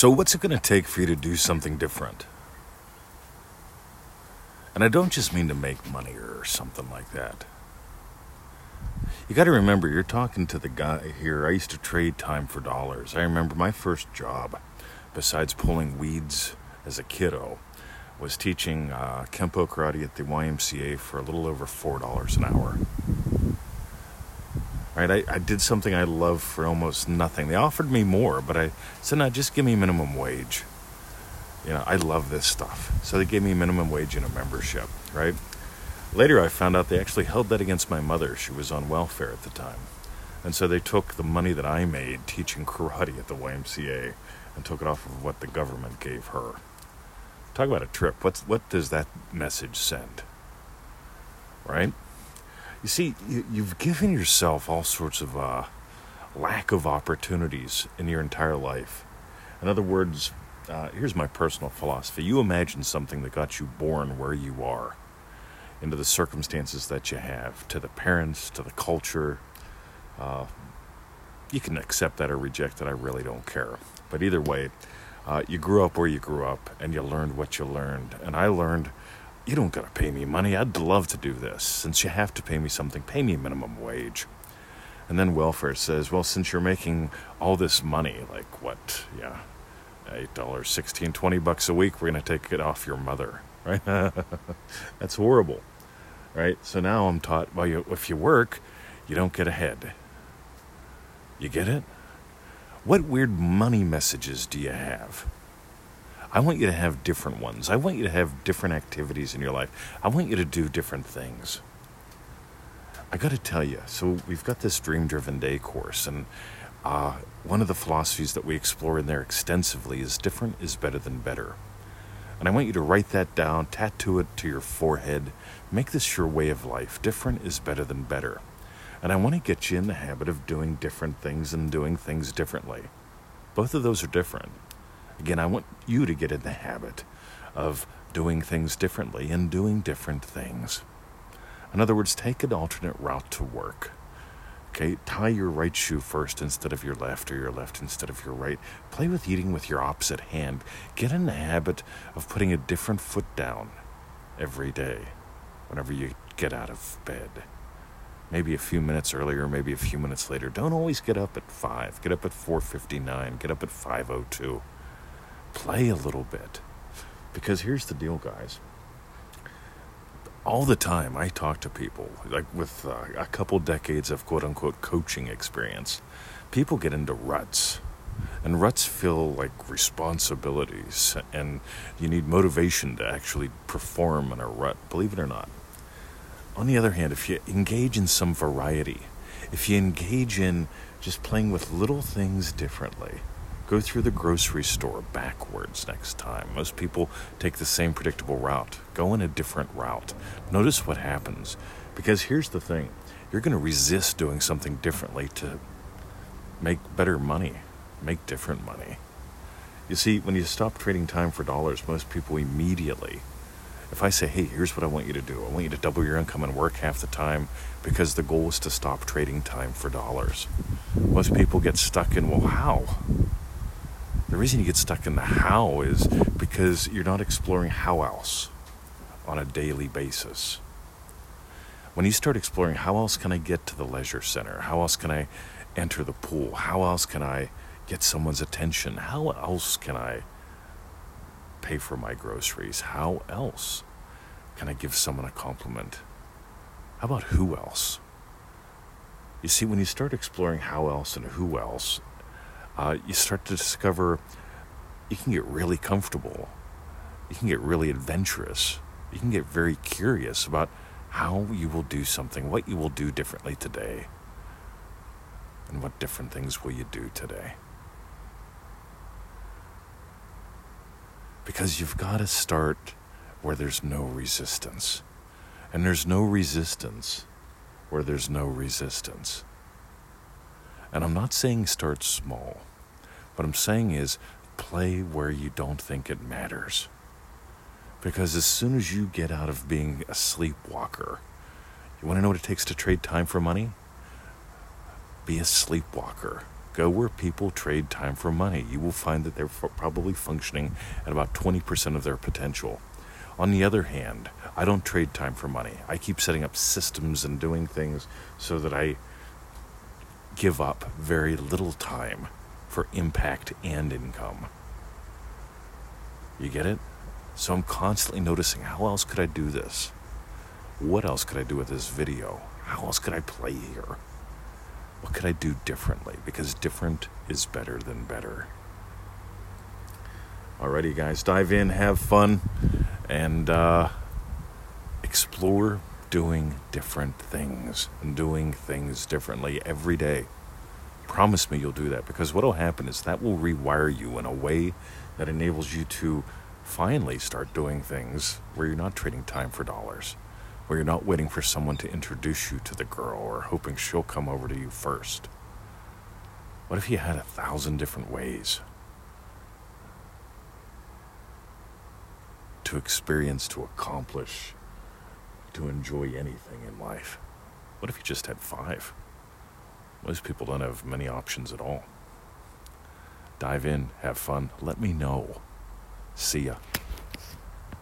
So what's it going to take for you to do something different? And I don't just mean to make money or something like that. You got to remember, you're talking to the guy here. I used to trade time for dollars. I remember my first job, besides pulling weeds as a kiddo, was teaching Kempo karate at the YMCA for a little over $4 an hour. Right? I did something I loved for almost nothing. They offered me more, but I said, no, just give me minimum wage. I love this stuff. So they gave me minimum wage and a membership, right? Later, I found out they actually held that against my mother. She was on welfare at the time. And so they took the money that I made teaching karate at the YMCA and took it off of what the government gave her. Talk about a trip. What does that message send? Right? You see, you've given yourself all sorts of lack of opportunities in your entire life. In other words, here's my personal philosophy. You imagine something that got you born where you are, into the circumstances that you have, to the parents, to the culture. You can accept that or reject it. I really don't care. But either way, you grew up where you grew up, and you learned what you learned. And I learned, you don't got to pay me money. I'd love to do this. Since you have to pay me something, pay me minimum wage. And then welfare says, well, since you're making all this money, like what, $8, $16, $20 a week, we're going to take it off your mother, right? That's horrible, right? So now I'm taught, well, if you work, you don't get ahead. You get it? What weird money messages do you have? I want you to have different ones. I want you to have different activities in your life. I want you to do different things. I got to tell you, so we've got this Dream-Driven Day course, and one of the philosophies that we explore in there extensively is different is better than better. And I want you to write that down, tattoo it to your forehead, make this your way of life. Different is better than better. And I want to get you in the habit of doing different things and doing things differently. Both of those are different. Again, I want you to get in the habit of doing things differently and doing different things. In other words, take an alternate route to work. Okay, tie your right shoe first instead of your left, or your left instead of your right. Play with eating with your opposite hand. Get in the habit of putting a different foot down every day whenever you get out of bed. Maybe a few minutes earlier, maybe a few minutes later. Don't always get up at 5. Get up at 4:59. Get up at 5:02. Play a little bit. Because here's the deal, guys. All the time I talk to people, like with a couple decades of quote-unquote coaching experience, people get into ruts. And ruts feel like responsibilities. And you need motivation to actually perform in a rut, believe it or not. On the other hand, if you engage in some variety, if you engage in just playing with little things differently, go through the grocery store backwards next time. Most people take the same predictable route. Go in a different route. Notice what happens. Because here's the thing. You're going to resist doing something differently to make better money, make different money. You see, when you stop trading time for dollars, most people immediately, if I say, hey, here's what I want you to do. I want you to double your income and work half the time, because the goal is to stop trading time for dollars. Most people get stuck in, well, how? The reason you get stuck in the how is because you're not exploring how else on a daily basis. When you start exploring how else can I get to the leisure center? How else can I enter the pool? How else can I get someone's attention? How else can I pay for my groceries? How else can I give someone a compliment? How about who else? You see, when you start exploring how else and who else, you start to discover you can get really comfortable. You can get really adventurous. You can get very curious about how you will do something, what you will do differently today, and what different things will you do today. Because you've got to start where there's no resistance. And there's no resistance where there's no resistance. And I'm not saying start small. What I'm saying is play where you don't think it matters. Because as soon as you get out of being a sleepwalker, you want to know what it takes to trade time for money? Be a sleepwalker. Go where people trade time for money. You will find that they're probably functioning at about 20% of their potential. On the other hand, I don't trade time for money. I keep setting up systems and doing things so that I give up very little time for impact and income. You get it? So I'm constantly noticing, how else could I do this? What else could I do with this video? How else could I play here? What could I do differently? Because different is better than better. Alrighty, guys, dive in, have fun, and explore doing different things and doing things differently every day. Promise me you'll do that, because what will happen is that will rewire you in a way that enables you to finally start doing things where you're not trading time for dollars, where you're not waiting for someone to introduce you to the girl or hoping she'll come over to you first. What if you had 1,000 different ways to experience, to accomplish, to enjoy anything in life? What if you just had 5? Most people don't have many options at all. Dive in, have fun, let me know. See ya.